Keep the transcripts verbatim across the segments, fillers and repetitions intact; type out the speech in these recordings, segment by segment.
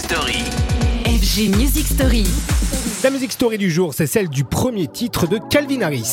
Story. F G Music Story. La Music Story du jour, c'est celle du premier titre de Calvin Harris.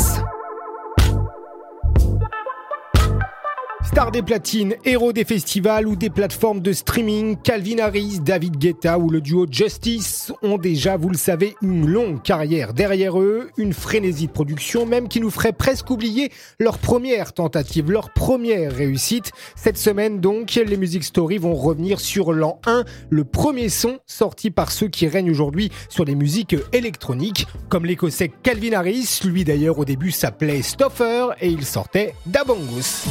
Star des platines, héros des festivals ou des plateformes de streaming, Calvin Harris, David Guetta ou le duo Justice ont déjà, vous le savez, une longue carrière derrière eux, une frénésie de production même qui nous ferait presque oublier leur première tentative, leur première réussite. Cette semaine donc, les Music Story vont revenir sur l'an un, le premier son sorti par ceux qui règnent aujourd'hui sur les musiques électroniques, comme l'écossais Calvin Harris, lui d'ailleurs au début s'appelait Stoffer et il sortait d'Abongus.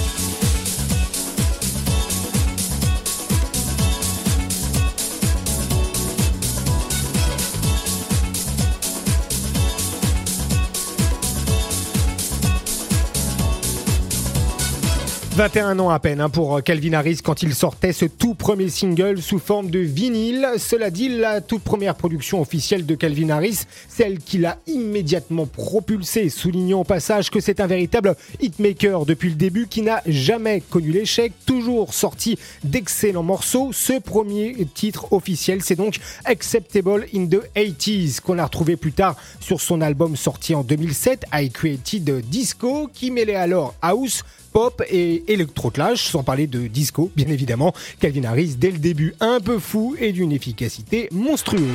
vingt et un ans à peine hein, pour Calvin Harris quand il sortait ce tout premier single sous forme de vinyle. Cela dit, la toute première production officielle de Calvin Harris, celle qui l'a immédiatement propulsé, soulignant au passage que c'est un véritable hitmaker depuis le début qui n'a jamais connu l'échec, toujours sorti d'excellents morceaux. Ce premier titre officiel, c'est donc Acceptable in the eighties qu'on a retrouvé plus tard sur son album sorti en deux mille sept, I Created Disco, qui mêlait alors house, pop et électroclash, sans parler de disco, bien évidemment. Calvin Harris, dès le début, un peu fou et d'une efficacité monstrueuse.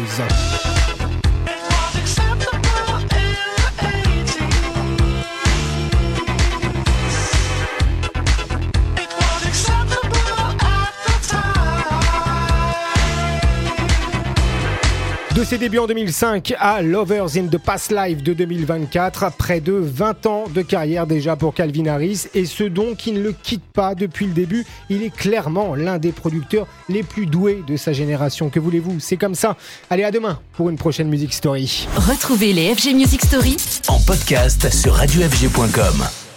De ses débuts en deux mille cinq à Lovers in the Past Life de deux mille vingt-quatre, près de vingt ans de carrière déjà pour Calvin Harris, et ce don qui ne le quitte pas depuis le début. Il est clairement l'un des producteurs les plus doués de sa génération. Que voulez-vous, c'est comme ça. Allez, à demain pour une prochaine Music Story. Retrouvez les F G Music Story En podcast sur radio f g point com.